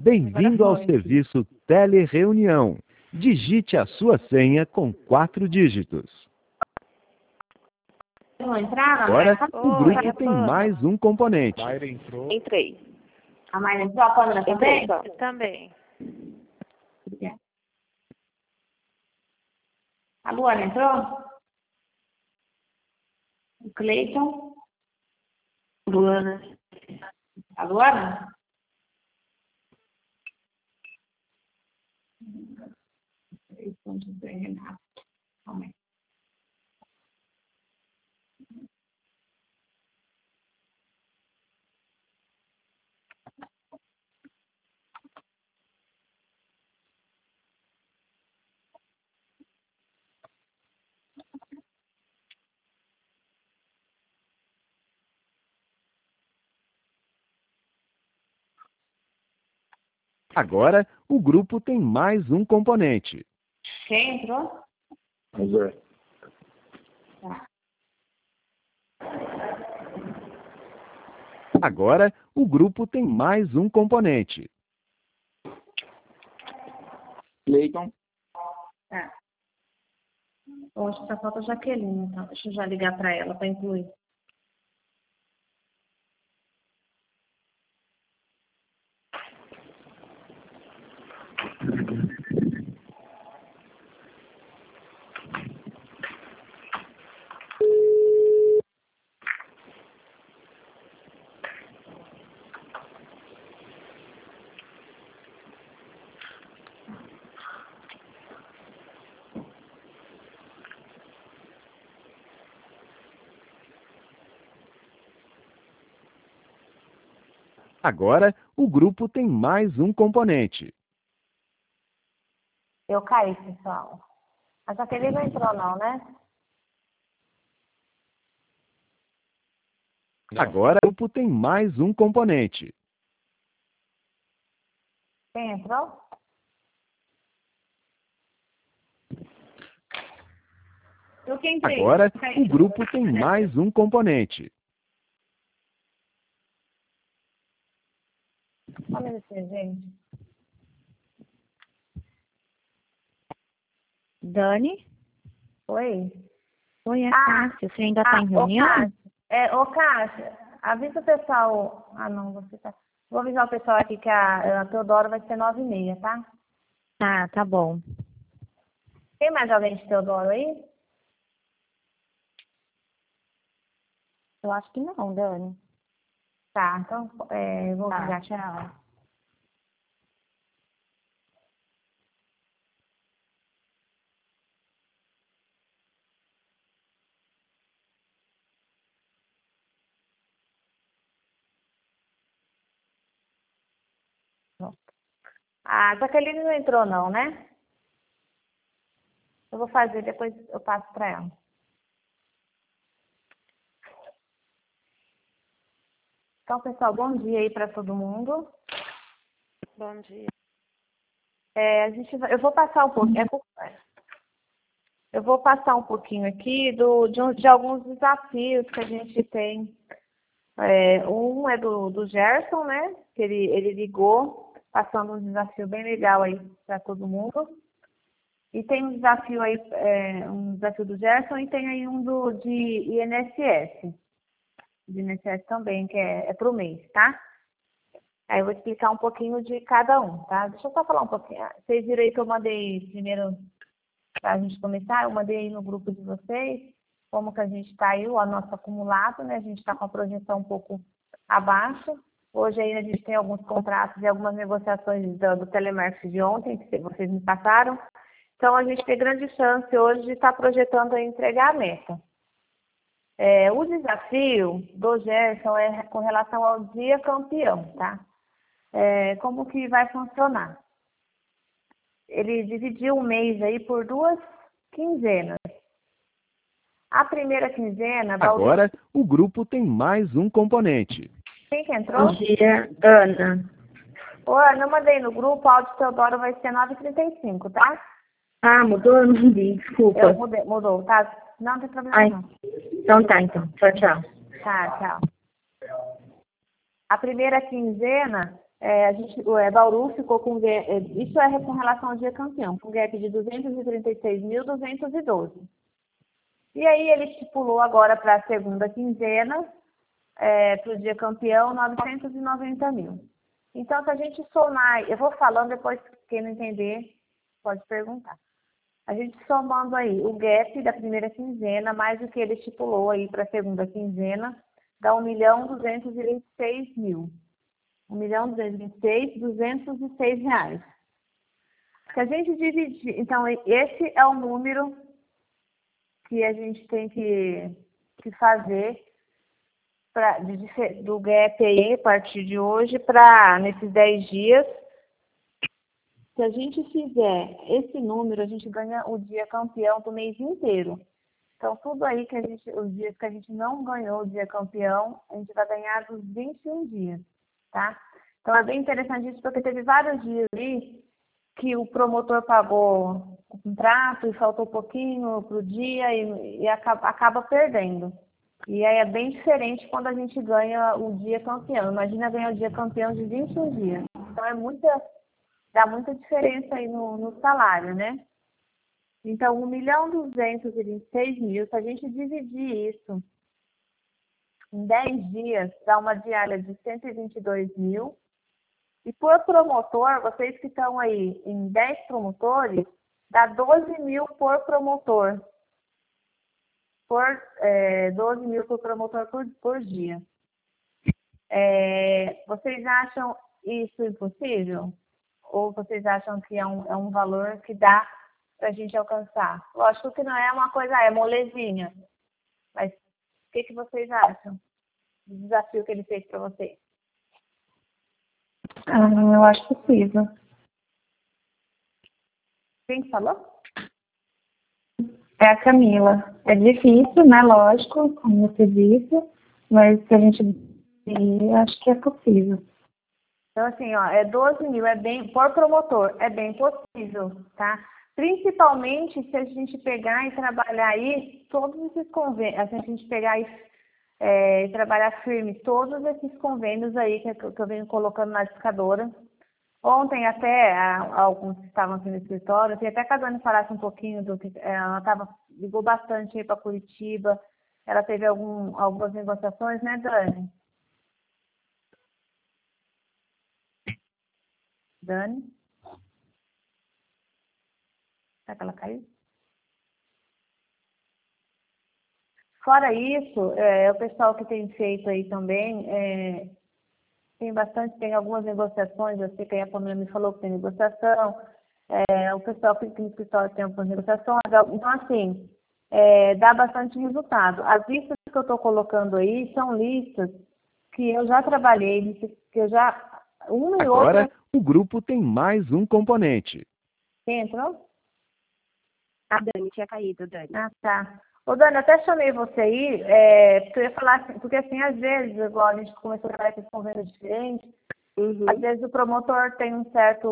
Bem-vindo ao serviço Telereunião. Digite a sua senha com 4 dígitos. Agora, o grupo tem mais um componente. Mayra entrou. Entrei. A Mayra entrou, a Pâmela também? Entrei também. A Luana entrou? O Cleiton? Luana. A Luana? Renato. Calma aí. Agora, o grupo tem mais um componente. Quem entrou? Zé. Tá. Agora, o grupo tem mais um componente. Cleiton. Tá. Hoje só falta a Jaqueline, então. Deixa eu já ligar para ela para incluir. Agora, o grupo tem mais um componente. Eu caí, pessoal. A Jaqueline não entrou não, né? Agora, o grupo tem mais um componente. Quem entrou? Eu quem entrei. Agora, o grupo tem mais um componente. Só um minutinho, gente. Dani? Oi? Oi, é Cássia. Você ainda está em reunião? Ô, Cássia, avisa o pessoal. Ah, não, você tá. Vou avisar o pessoal aqui que a Teodoro vai ser 9h30, tá? Tá bom. Tem mais alguém de Teodoro aí? Eu acho que não, Dani. Tá, então eu vou Tá, ligar. tchau. A Jaqueline não entrou não, né? Eu vou fazer, depois eu passo para ela. Então, pessoal, bom dia aí para todo mundo. Bom dia. Eu vou passar um pouquinho. Eu vou passar um pouquinho aqui de alguns desafios que a gente tem. Um é do Gerson, né? Que ele ligou, passando um desafio bem legal aí para todo mundo. E tem um desafio aí, um desafio do Gerson e tem aí um de INSS. De INSS também, que é para o mês, tá? Aí eu vou explicar um pouquinho de cada um, tá? Deixa eu só falar um pouquinho. Vocês viram aí que eu mandei primeiro, para a gente começar, eu mandei aí no grupo de vocês como que a gente está aí, o nosso acumulado, né? A gente está com a projeção um pouco abaixo. Hoje ainda a gente tem alguns contratos e algumas negociações do telemarketing de ontem, que vocês me passaram. Então, a gente tem grande chance hoje de estar projetando a entregar a meta. O desafio do Gerson é com relação ao dia campeão, tá? Como que vai funcionar? Ele dividiu o mês aí por 2 quinzenas. A primeira quinzena... Agora, o grupo tem mais um componente. Quem que entrou? Bom dia, Ana. Ô, Ana, eu mandei no grupo, o áudio Teodoro vai ser 9h35, tá? Ah, mudou? Eu não vi, desculpa. Eu mudou, tá? Não tem problema não. Então tá, então. Tchau, tchau. Tá, tchau. A primeira quinzena Bauru ficou com isso é com relação ao dia campeão, com gap de 236.212. E aí ele estipulou agora para a segunda quinzena, para o dia campeão, 990 mil. Então, se a gente somar, eu vou falando, depois quem não entender pode perguntar. A gente somando aí o gap da primeira quinzena, mais o que ele estipulou aí para a segunda quinzena, dá 1.226.000. 1.226.206 reais. Se a gente dividir, então esse é o número que a gente tem que fazer do gap aí, a partir de hoje, para nesses 10 dias. Se a gente fizer esse número, a gente ganha o dia campeão do mês inteiro. Então, tudo aí os dias que a gente não ganhou o dia campeão, a gente vai ganhar dos 21 dias, tá? Então, é bem interessante isso, porque teve vários dias ali que o promotor pagou o contrato e faltou pouquinho para o dia e acaba perdendo. E aí é bem diferente quando a gente ganha o dia campeão. Imagina ganhar o dia campeão de 21 dias. Então, dá muita diferença aí no salário, né? Então, 1.226.000, se a gente dividir isso em 10 dias, dá uma diária de 122 mil. E por promotor, vocês que estão aí em 10 promotores, dá 12 mil por promotor. 12 mil por promotor por dia. Vocês acham isso impossível? Ou vocês acham que é um valor que dá para a gente alcançar? Lógico que não é uma coisa, é molezinha. Mas o que vocês acham do desafio que ele fez para vocês? Eu acho possível. Quem falou? É a Camila. É difícil, né? Lógico, como você disse, mas se a gente acho que é possível. Então, assim, ó, 12 mil, por promotor, é bem possível, tá? Principalmente se a gente pegar e trabalhar aí todos esses convênios, se a gente pegar e trabalhar firme todos esses convênios aí que eu venho colocando na discadora. Ontem até alguns que estavam aqui no escritório, eu queria até que a Dani falasse um pouquinho do que ela ligou bastante aí para Curitiba, ela teve algumas negociações, né, Dani? Dani? Será que ela caiu? Fora isso, o pessoal que tem feito aí também, tem algumas negociações, eu sei que a Pamela me falou que tem negociação, o pessoal que no escritório tem algumas negociações, então assim, dá bastante resultado. As listas que eu estou colocando aí são listas que eu já trabalhei, que eu já... Uma e outra... Agora, o grupo tem mais um componente. Quem entrou? A Dani tinha caído, Dani. Ah, tá. Ô, Dani, eu até chamei você aí, porque eu ia falar assim, porque assim, às vezes, igual a gente começou a trabalhar com convênios diferentes, às vezes o promotor tem uma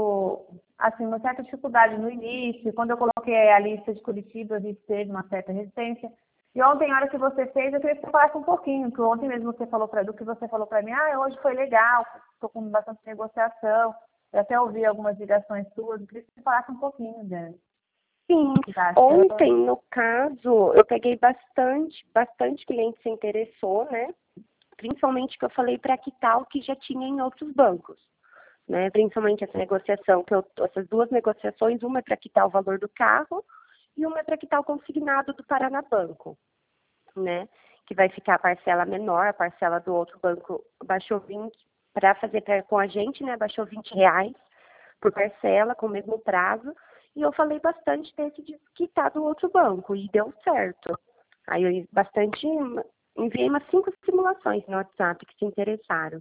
certa dificuldade no início. Quando eu coloquei a lista de Curitiba, a gente teve uma certa resistência. E ontem, na hora que você fez, eu queria que você falasse um pouquinho, porque ontem mesmo do que você falou para mim, hoje foi legal, estou com bastante negociação, eu até ouvi algumas ligações suas, eu queria que você falasse um pouquinho, Dani. Sim, ontem, no caso, eu peguei bastante cliente se interessou, né? Principalmente que eu falei para Quital que já tinha em outros bancos, né? Principalmente essa negociação, essas duas negociações, uma é para quitar o valor do carro e uma é para quitar o consignado do Paranabanco, né? Que vai ficar a parcela menor, a parcela do outro banco baixou 20, para fazer com a gente, né? Baixou R$20 por parcela, com o mesmo prazo. E eu falei bastante desse de quitar do outro banco, e deu certo. Aí eu enviei umas 5 simulações no WhatsApp que se interessaram.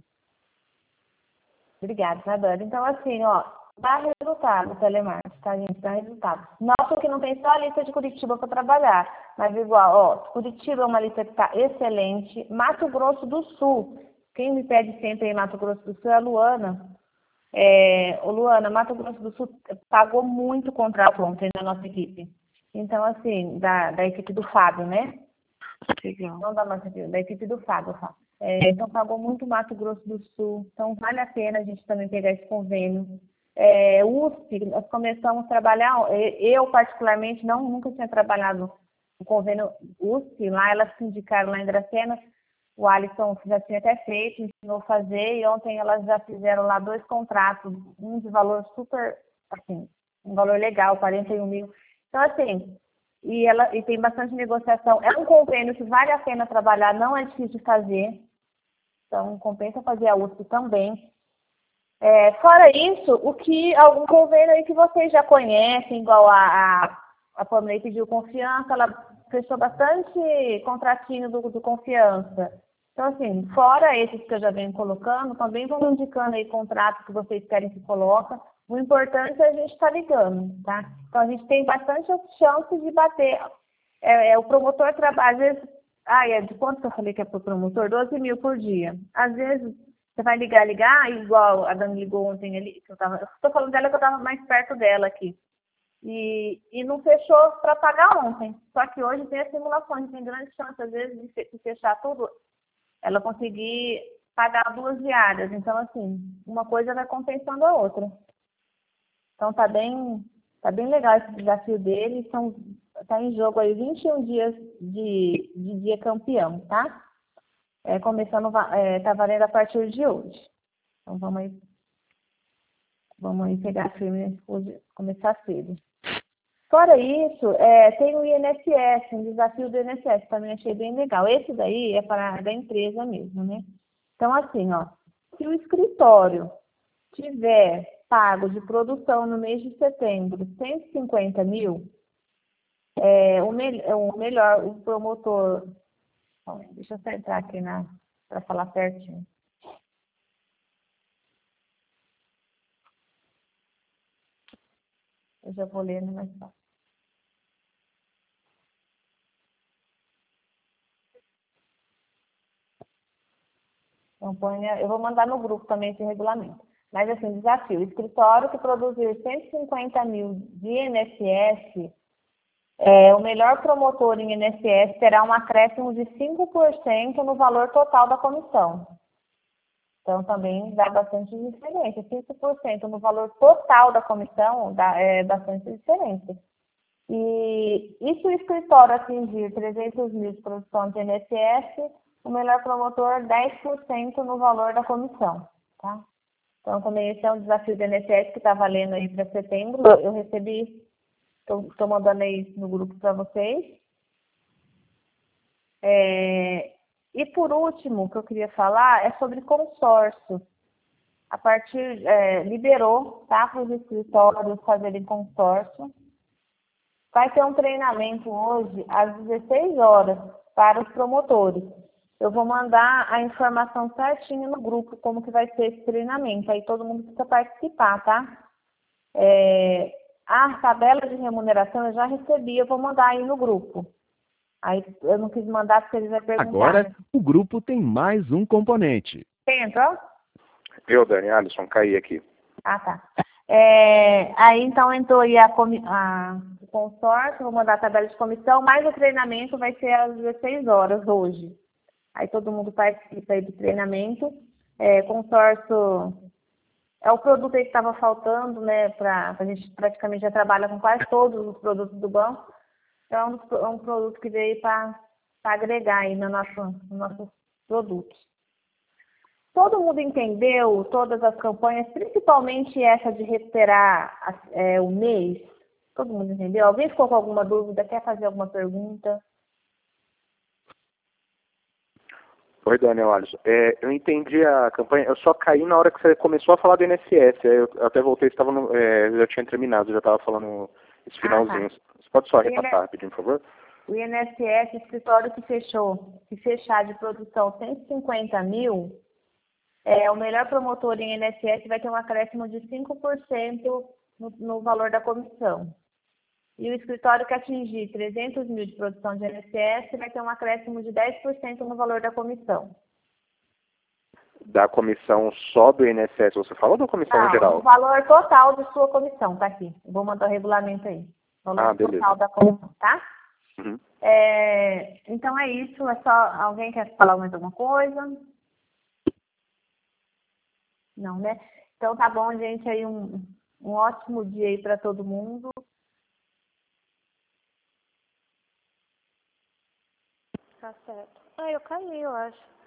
Obrigada, Dani. Então, assim, ó, dá resultado o telemarketing, tá, gente? Dá resultado. Nossa, que não tem só a lista de Curitiba para trabalhar, mas igual, ó, Curitiba é uma lista que está excelente. Mato Grosso do Sul, quem me pede sempre em Mato Grosso do Sul é a Luana. Luana, Mato Grosso do Sul pagou muito contrato ontem na nossa equipe. Então, assim, da equipe do Fábio, né? Legal. Não da nossa equipe, da equipe do Fábio. Então pagou muito Mato Grosso do Sul. Então vale a pena a gente também pegar esse convênio. USP, nós começamos a trabalhar, eu particularmente nunca tinha trabalhado no convênio USP, lá elas se indicaram lá em Dracena, o Alisson já tinha até feito, ensinou a fazer, e ontem elas já fizeram lá 2 contratos, um de valor super, assim, um valor legal, 41 mil. Então, assim, e tem bastante negociação. É um convênio que vale a pena trabalhar, não é difícil de fazer, então compensa fazer a USP também. Fora isso, algum convênio aí que vocês já conhecem, igual a Pamela pediu confiança, ela fechou bastante contratinho do confiança. Então, assim, fora esses que eu já venho colocando, também vão indicando aí contratos que vocês querem que coloque. O importante é a gente estar ligando, tá? Então, a gente tem bastante chance de bater. O promotor trabalha, às vezes, de quanto que eu falei que é para o promotor? 12 mil por dia. Às vezes, você vai ligar, igual a Dani ligou ontem ali, eu estou falando dela que eu estava mais perto dela aqui. E não fechou para pagar ontem. Só que hoje tem as simulações, tem grande chance, às vezes, de fechar tudo, ela conseguir pagar 2 diárias. Então, assim, uma coisa vai compensando a outra. Então, tá bem legal esse desafio dele. Tá em jogo aí 21 dias de dia campeão, tá? Tá valendo a partir de hoje. Então, vamos aí pegar firme, começar cedo. Fora isso, tem o INSS, um desafio do INSS, também achei bem legal. Esse daí é para da empresa mesmo, né? Então, assim, se o escritório tiver pago de produção no mês de setembro 150 mil, o promotor... Deixa eu só entrar aqui para falar certinho. Eu já vou lendo mais fácil. Campanha, eu vou mandar no grupo também esse regulamento. Mas, assim, desafio. O escritório que produzir 150 mil de INSS, o melhor promotor em INSS terá um acréscimo de 5% no valor total da comissão. Então, também dá bastante diferença. 5% no valor total da comissão é bastante diferença. E se o escritório atingir 300 mil de produção de INSS, o melhor promotor 10% no valor da comissão, tá? Então, também esse é um desafio do INSS que está valendo aí para setembro. Eu recebi, estou mandando aí no grupo para vocês. E por último, o que eu queria falar é sobre consórcio. Liberou, tá, para os escritórios fazerem consórcio. Vai ter um treinamento hoje às 16 horas para os promotores. Eu vou mandar a informação certinho no grupo, como que vai ser esse treinamento. Aí todo mundo precisa participar, tá? A tabela de remuneração eu já recebi, eu vou mandar aí no grupo. Aí eu não quis mandar porque eles vão perguntar. Agora, o grupo tem mais um componente. Quem entrou? Eu, Dani, Alisson, caí aqui. Ah, tá. Aí então entrou aí o consórcio, vou mandar a tabela de comissão, mas o treinamento vai ser às 16 horas hoje. Aí todo mundo participa aí do treinamento. Consórcio é o produto aí que estava faltando, né? A gente praticamente já trabalha com quase todos os produtos do banco. Então é um produto que veio para agregar aí nos nossos produtos. Todo mundo entendeu todas as campanhas, principalmente essa de recuperar o mês? Todo mundo entendeu? Alguém ficou com alguma dúvida? Quer fazer alguma pergunta? Oi, Daniel, Alisson. Eu entendi a campanha, eu só caí na hora que você começou a falar do INSS. Eu até voltei, já tinha terminado, já estava falando esse finalzinho. Tá. Você pode só repassar rapidinho, por favor? O INSS, escritório que fechar de produção 150 mil, o melhor promotor em INSS vai ter um acréscimo de 5% no valor da comissão. E o escritório que atingir 300 mil de produção de INSS vai ter um acréscimo de 10% no valor da comissão. Da comissão só do INSS, você falou ou da comissão em geral? O valor total de sua comissão, tá aqui. Eu vou mandar o regulamento aí. O valor total da comissão, tá? Uhum. Então é isso. É só alguém quer falar mais alguma coisa? Não, né? Então tá bom, gente. Aí um ótimo dia aí para todo mundo. Tá certo. Ah, eu caí, eu acho.